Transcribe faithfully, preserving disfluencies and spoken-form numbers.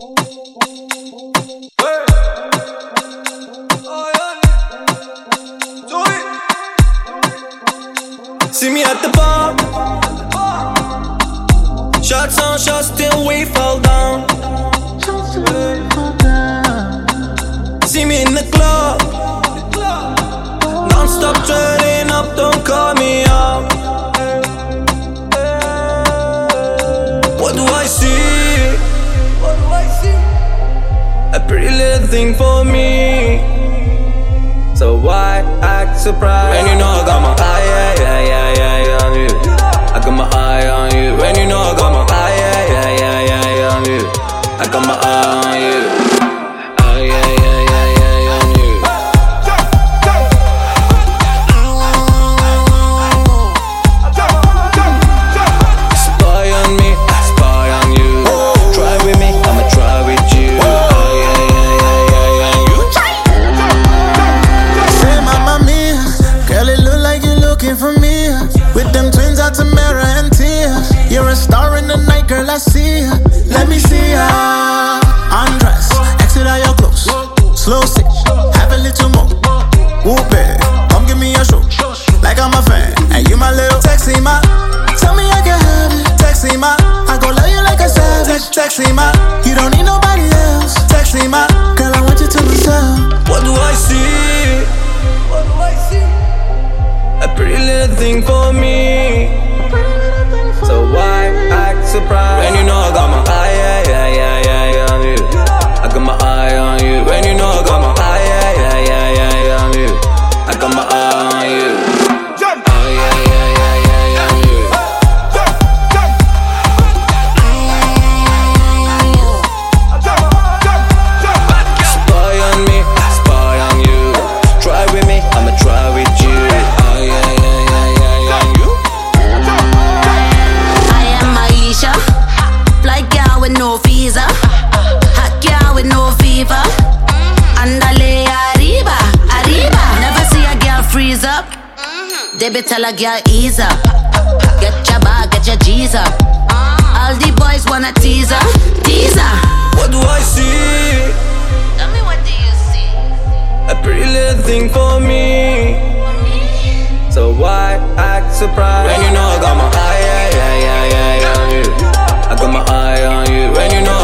See me at the bar, shots on shots till we fall down. See me in the club, non-stop turning up, don't call me out. What do I see? What do I see? A pretty little thing for me. So why act surprised when you know I got my eye, eye, eye, eye, eye on you? I got my eye on you. When you know I got my eye, eye, eye, eye, eye on you. I got my eye on you. Eye, eye, eye, eye, eye on you. Spy on me, spy on you. Try with me, I'ma try with you. Eye, eye, eye, eye, eye on you. Say mamma mia, girl it look like you're looking for me. With them twins out Tamara and Tia. You're a star in the night, girl, I see ya. Let me see ya. Undress, exit out your clothes. Slow stitch, have a little more. Whoop it, come give me a show. Like I'm a fan, and you my little sexy ma. Tell me I can have it, sexy ma. I gon' love you like a savage, sexy ma. You don't need nobody else, sexy ma. Girl, I want you to myself. What do I see? What do I see? A pretty little thing for me. So why act surprised when you know I got my eye, eye, eye, eye, eye on you? I got my eye on you. When you know I got my eye, eye, eye, eye, eye on you. I got my eye on you. Eye, eye, eye, eye, eye on you. Spy on me, spy on you. Try with me, I'ma try with you. Eye, eye, eye, eye, eye on you. I am Aisha, fly girl with no visa, hot girl with no fever. Andale arriba, arriba. Never see a girl freeze up. They be tell a girl ease up. Get your bag, get your G's up. All the boys wanna tease her, tease her. What do I see? Tell me, what do you see? A pretty little thing for me. So why act surprised when you know I got my eye, eye, eye, eye, eye on you? I got my eye on you. When you know